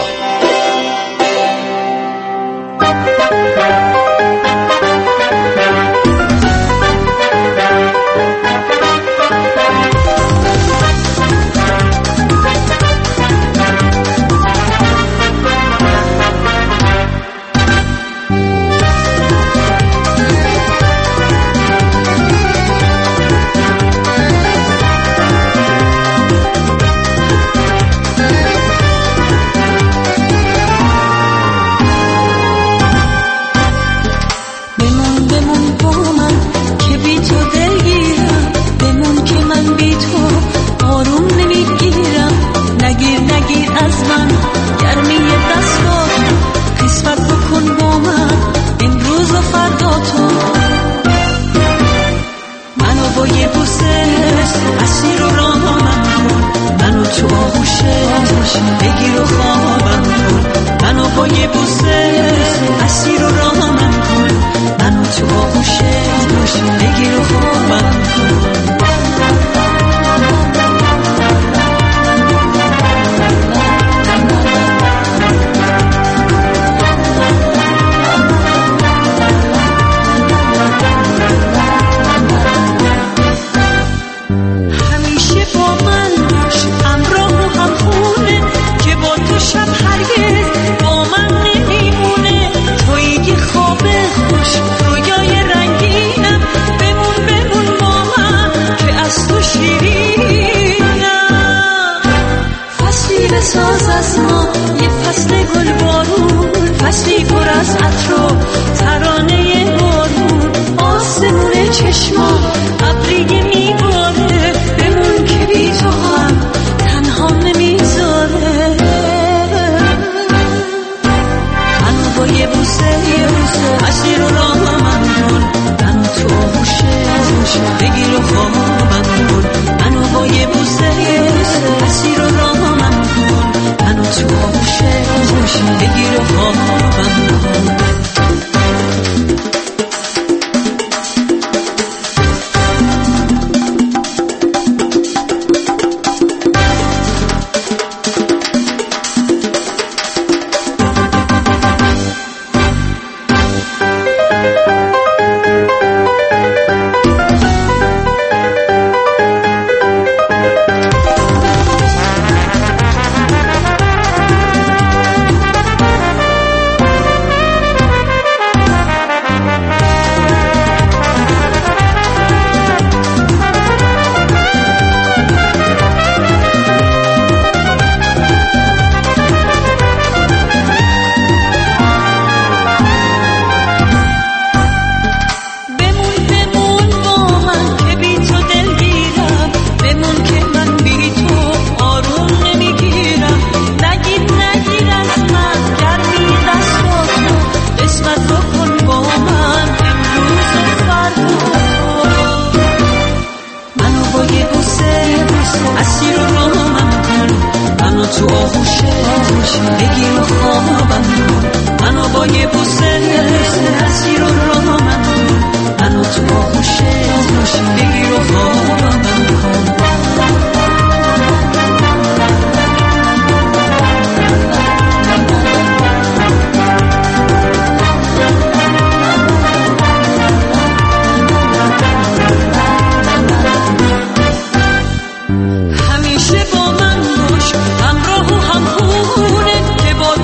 همیشه با من باش، همراه و همخونه که با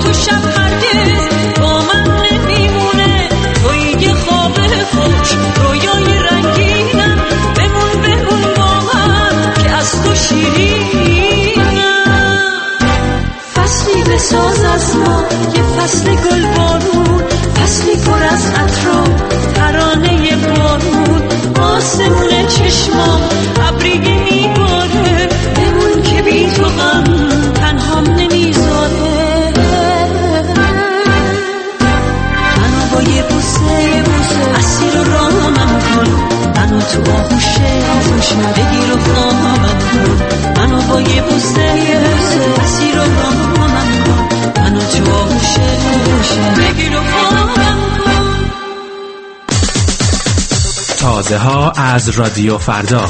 تازه ها از رادیو فردا.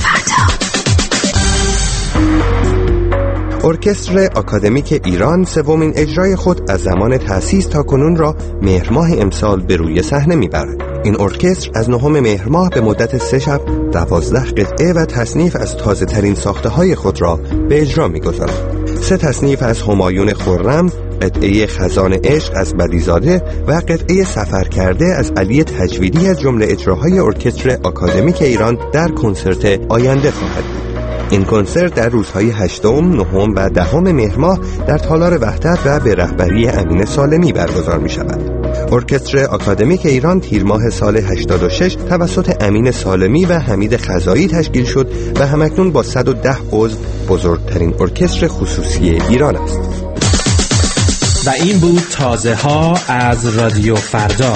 ارکستر آکادمیک ایران سومین اجرای خود از زمان تأسیس تا کنون را مهر ماه امسال به روی صحنه میبرد. این ارکستر از 9 مهر ماه به مدت 3 شب 12 قطعه و تصنیف از تازه ترین ساخته های خود را به اجرا میگذارد. 3 تصنیف از همایون خرم، قطعه خزان عشق از بدیزاده و قطعه سفر کرده از علی تجویدی از جمله اجراهای ارکستر آکادمیک ایران در کنسرت آینده خواهد بود. این کنسرت در روزهای 8، 9 و 10 مهر ماه در تالار وحدت و به رهبری امین سالمی برگزار می شود. ارکستر آکادمیک ایران تیر ماه سال 86 توسط امین سالمی و حمید خزایی تشکیل شد و همکنون با 110 عضو بزرگترین ارکستر خصوصی ایران است. و این بود تازه ها از رادیو فردا.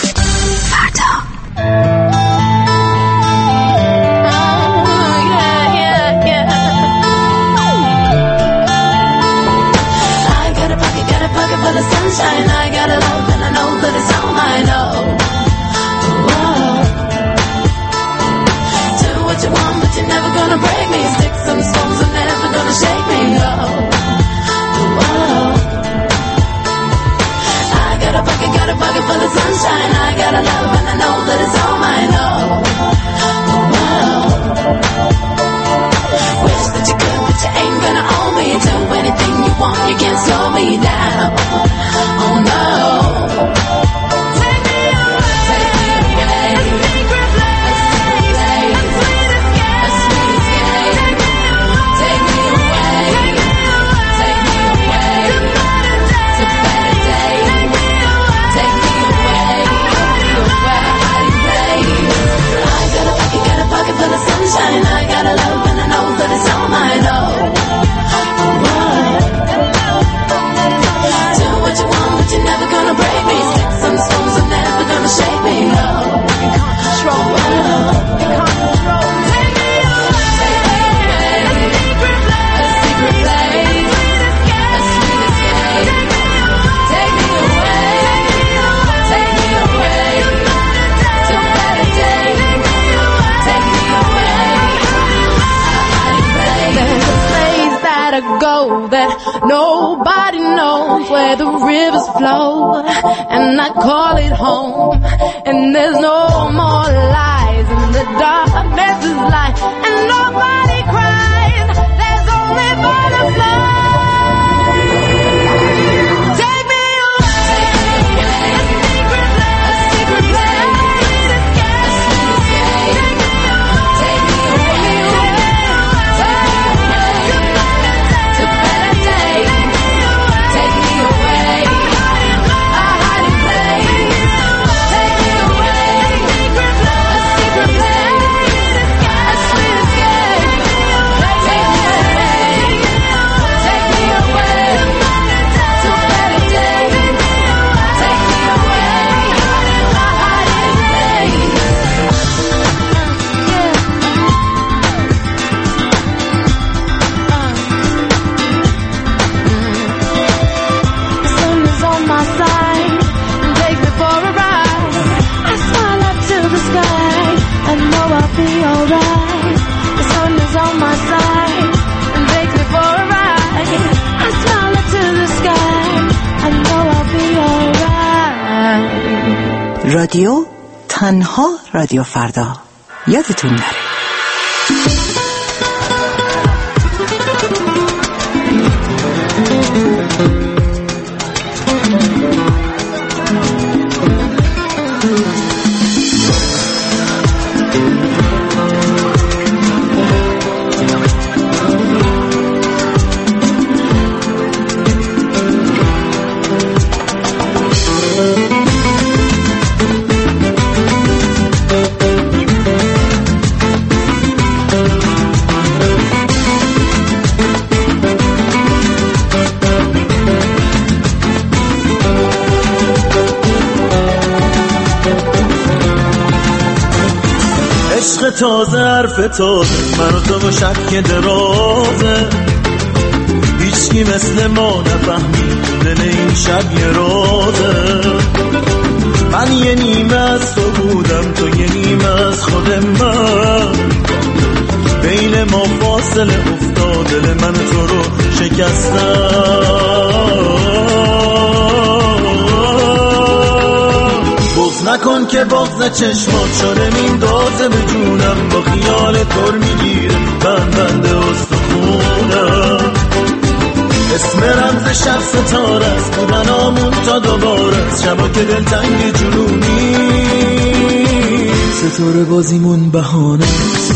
Nobody knows where the rivers flow, and I call it home. And there's no more lies, and the darkness is light, and nobody cries. There's only butterflies. Take me away, a secret place, take me away, to better days. Take me away, a hiding place. Take me away, a secret place, a sweet escape. Take me away, take me away, to better days. Take me away, a hiding place. The sun is on my side and take me for a ride. I smile up to the sky, I know I'll be alright. The sun is on my side and take me for a ride. I smile up to the sky, I know I'll be alright. رادیو تنها رادیو فردا، یادتون نره. تازه حرف تازه من و تو با شک درازه، هیچکی مثل ما نفهمید دل این شب یه رازه. من یه نیمه از تو بودم، تو یه نیمه از خود خود من، بین ما فاصله افتاد، دل من تو رو شکستم. بغض نکن که بغض چشمات شده میندازه به جونم، با خیال تر میگیره بند استخونم. اسم رمز شب ستاره است، بودن آمون تا دوباره است، شبا که دلتنگ جنونی، ستاره بازیمون بهانه است.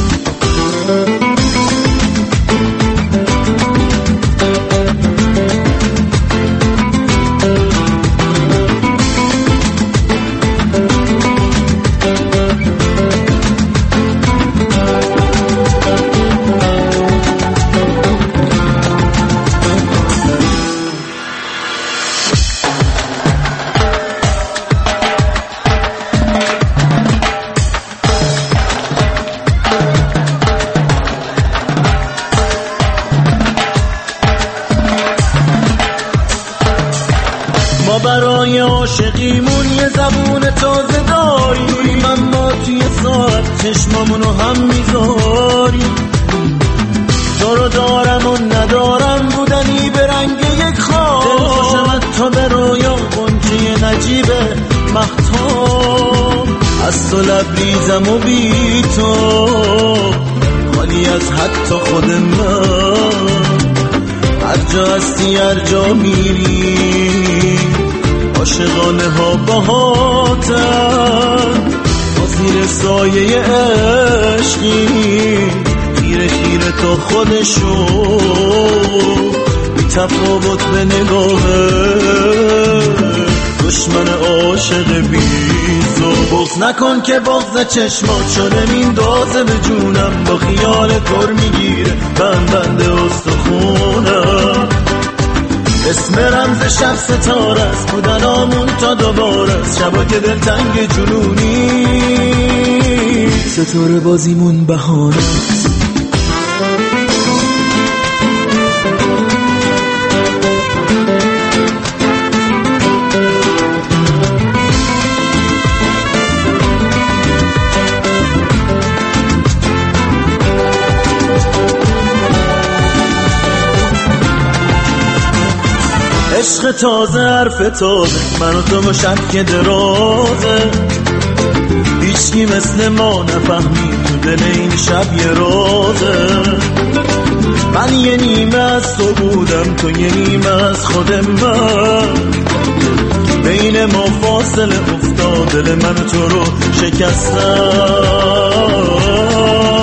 برای عاشقیمون یه زبون تازه داریم، اما توی ساعت چشمامونو هم میذاریم. تو رو دارم و ندارم بودنی به رنگ یک خواب، دلخوشم تا به رویا غنچه نجیب مهتاب. از تو لبریزم و بی تو خالی از حتی خود من، هر جا هستی هر جا میری عاشقانه ها باهاتن، ما زیر سایه عشقی خیره خیره تا خودشو، بی تفاوت به نگاهه دشمن عاشق بیزو. بغض نکن که بغض چشمات شده میندازه به جونم، با خیال تر میگیره بند استخونم. اسم رمز شب ستاره است، بودن آمون تا دوباره است، شبا که دلتنگ جنونی، ستاره بازیمون بهانه است. عشق تازه حرف تازه، من و تو با شک درازه، هیچکی مثل ما نفهمید تو دل این شب یه رازه. من یه نیمه از تو بودم، تو یه نیمه از خود من، بین ما فاصله افتاد، دل من تو رو شکستم.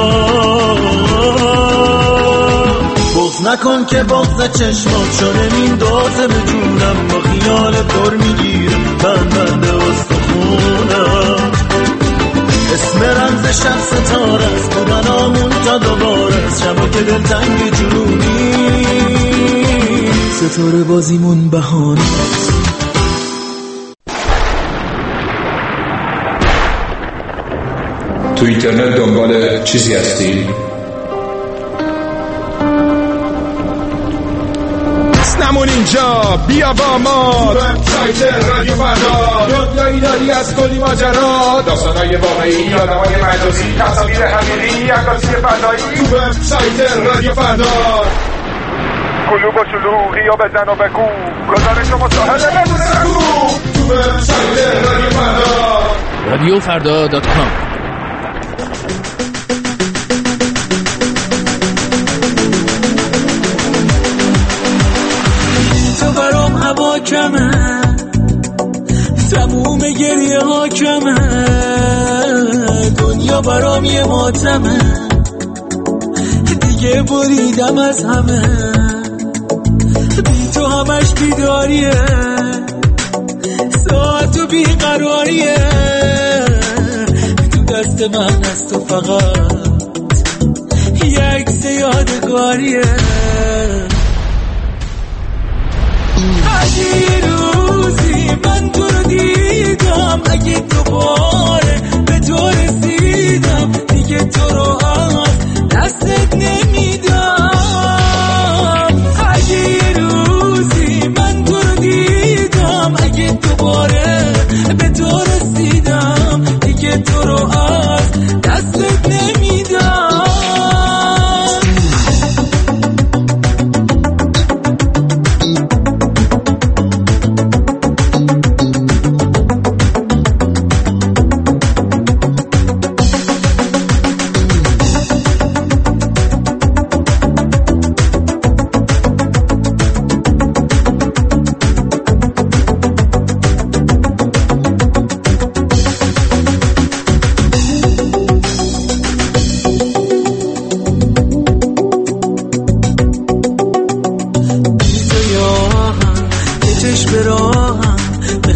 بغض نکن که بغض چشمات شده میندازه به جونم، با خیال پر میگیره بند استخونم. اسم رمز شب ستاره است، بودن آمون تا دوباره است، شبا که دلتنگ جنونی، ستاره بازیمون بهانه است. تو اینترنت دنبال چیزی هستی؟ نمون اینجا، بیا با ما وبسایت رادیو فردا، دنیایی داری از کلی ماجرا، داستانای واقعی، آدمای مجازی، تصاویر حقیقی، عکاسی فضایی. تو وبسایت رادیو فردا کلوب و شلوغی و بزن و بگو، گزارش و مصاحبه بدون سگو. تو وبسایت رادیو فردا، radiofrda.com. هوا کمه، تموم گریه ها کمه، دنیا برام یه ماتمه، دیگه بریدم از همه، بی تو همش بیداریه، ساعت و بیقراریه، تو دست من از تو فقط یه عکس یادگاریه. اگه روزی من تو رو دیدم، اگه دوباره به تو رسیدم، دیگه تو رو از دستت نمیدم. اگه روزی من تو رو دیدم، اگه دوباره به تو رسیدم، دیگه تو رو از دستت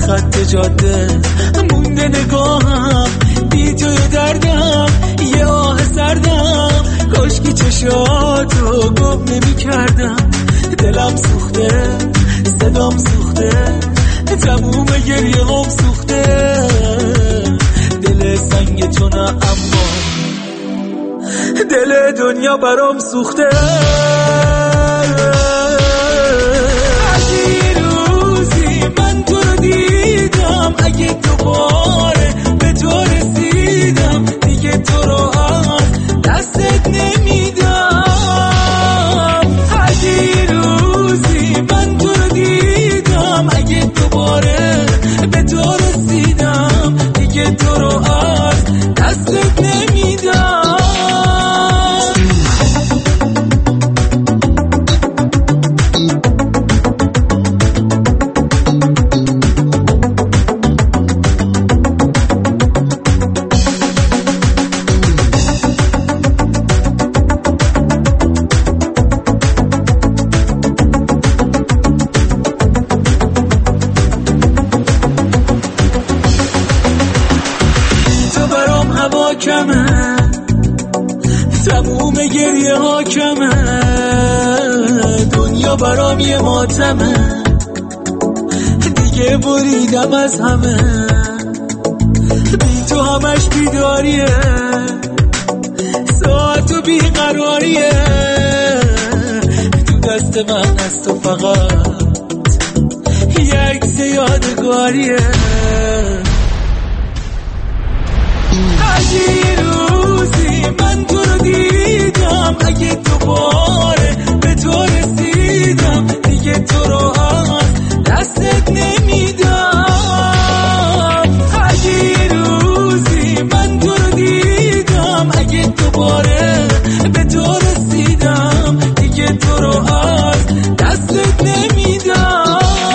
خط جاده مونده نگاهم بی توی دردم یه آه سردم کاش که چشاتو گم نمی کردم دلم سوخته صدام سوخته تموم گریه هم سوخته دل سنگ تو نه اما دل دنیا برام سوخته اگه روزی من تو رو دیدم اگه دوباره به تو رسیدم دیگه تو رو از دستت نمیدم اگه روزی من تو رو دیدم اگه دوباره به تو رسیدم دیگه تو رو از دستت نمیدم تموم گریه ها کمه دنیا برام یه ماتمه دیگه بریدم از همه بی تو همش بیداریه ساعت و بیقراریه تو دست من از تو فقط یه عکس یادگاریه اگه روزی من تو رو دیدم اگه دوباره به تو رسیدم دیگه تو رو از دستت نمیدم اگه روزی من تو رو دیدم اگه دوباره به تو رسیدم دیگه تو رو از دستت نمیدم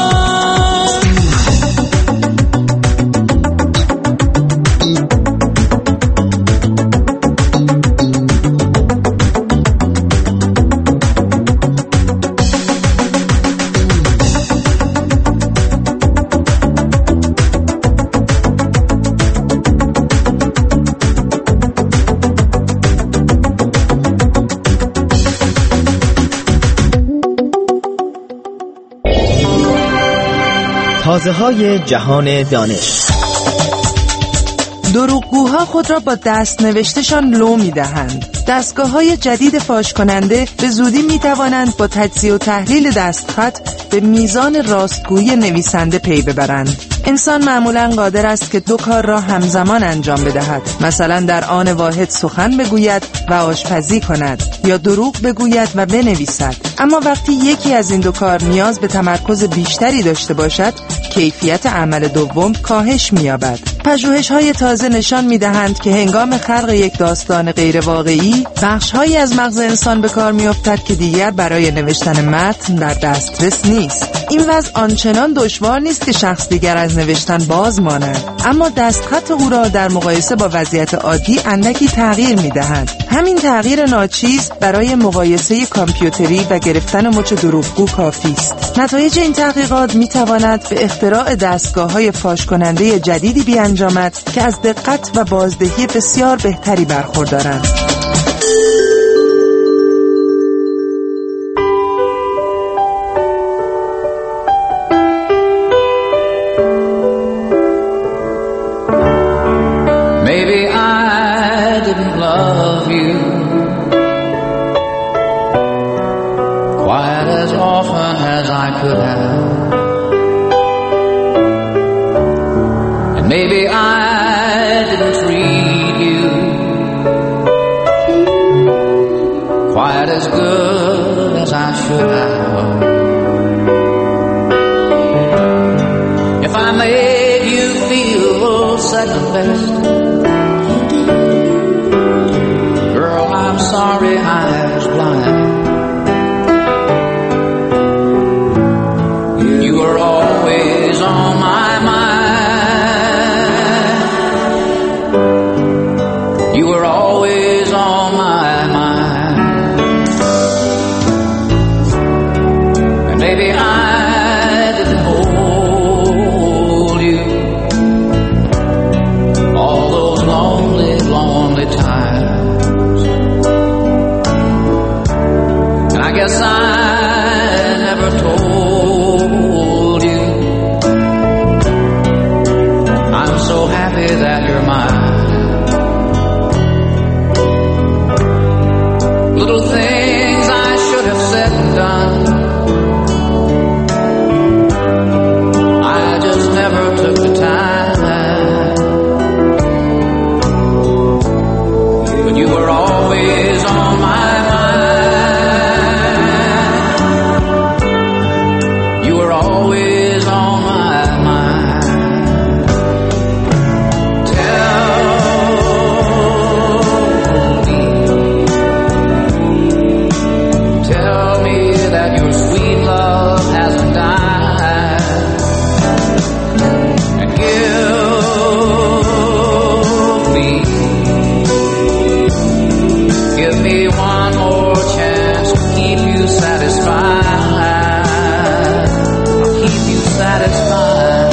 تازه‌های جهان دانش. دروغگوها خود را با دست نوشتشان لو می‌دهند. دستگاه‌های جدید فاش کننده به زودی می‌توانند با تجزیه و تحلیل دستخط به میزان راستگویی نویسنده پی ببرند. انسان معمولاً قادر است که دو کار را همزمان انجام بدهد. مثلا در آن واحد سخن بگوید و آشپزی کند یا دروغ بگوید و بنویسد. اما وقتی یکی از این دو کار نیاز به تمرکز بیشتری داشته باشد، کیفیت عمل دوم کاهش می‌یابد. پژوهش‌های تازه نشان می‌دهند که هنگام خلق یک داستان غیر واقعی، بخش‌هایی از مغز انسان به کار می‌افتد که دیگر برای نوشتن متن در دسترس نیست. این وضع آنچنان دشوار نیست که شخص دیگر از نوشتن باز ماند، اما دستخط او را در مقایسه با وضعیت عادی اندکی تغییر می‌دهد. همین تغییر ناچیز برای مقایسه کامپیوتری و گرفتن مچ دروغگو کافی است. نتایج این تحقیقات می‌تواند به اختراع دستگاه‌های فاش کننده جدیدی بیانجامد که از دقت و بازدهی بسیار بهتری برخوردارند. Maybe I didn't love you quite as often as I could have, and maybe I didn't treat you quite as good as I should have. If I made you feel second best, girl, I'm sorry I was blind. You were always on my mind. You were always on my mind. And maybe I didn't hold never told you. I'm so happy that you're mine. Little things I should have said and done, I just never took the time. But you were always on my mind. You were always on my mind. Tell me that your sweet love hasn't died, and give me one more chance to keep you satisfied. I'll keep you satisfied.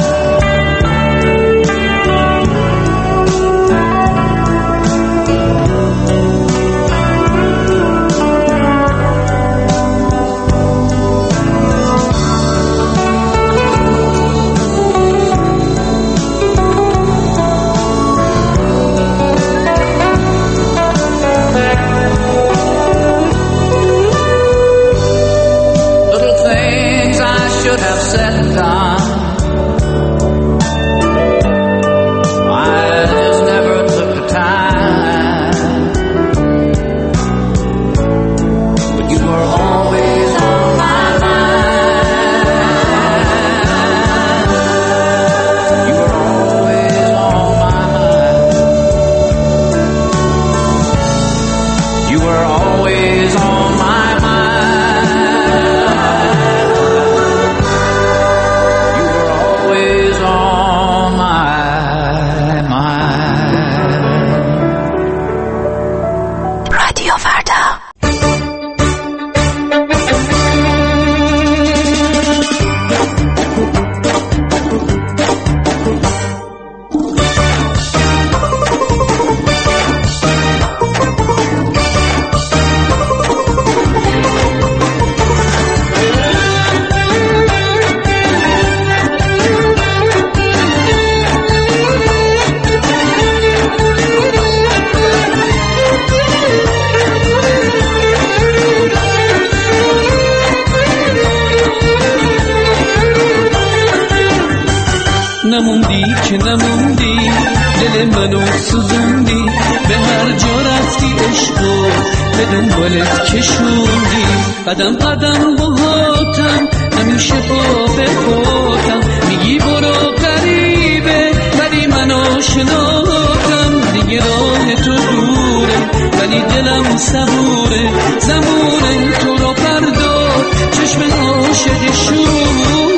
Little things I should have said and done, I just never took the time. But you were always on my mind. You were always on my mind. You were always on my mind. You were always on my mind. رادیو فردا. نموندی که نموندی، دل منو سوزوندی، به هر جا رفتی عشقو به دنبالت کشوندی. قدم قدم باهاتم همیشه با بخوتم، میگی برو غریبه ولی من آشناتم. دیگه راه تو دوره ولی دلم صبوره، زمونه تو رو پردار چشم عاشق شوره.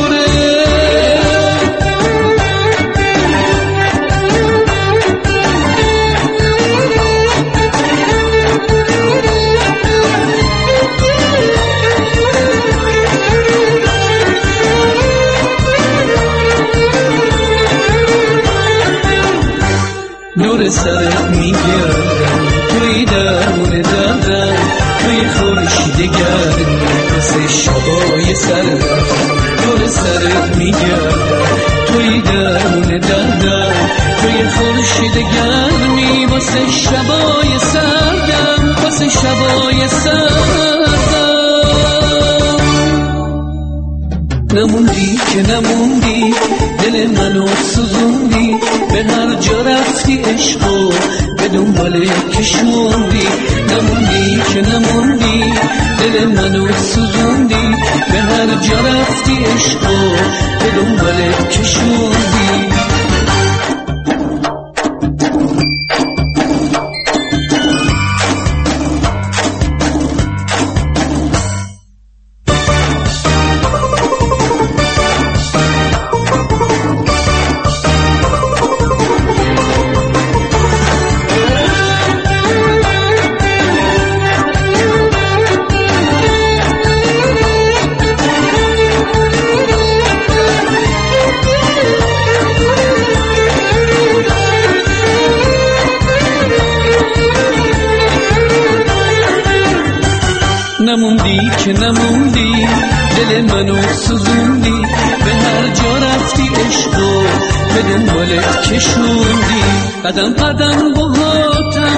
نور سرت میگردم، توی درمون دردم، توی خورشید گرمی واسه شبای سردم. نور سرت میگردم، توی درمون دردم، توی خورشید گرمی واسه شبای سردم، واسه شبای سردم. نموندی که نموندی، دل منو سوزوندی، به هر جا رفتی عشقو به دنبال کشوندی. نموندی که نموندی، دل منو سوزوندی، به هر جا رفتی عشقو به دنبال کشوندی. نموندی که نموندی، دل منو سوزوندی، به هر جا رفتی عشقو به دنبالت کشوندی، قدم قدم باهاتم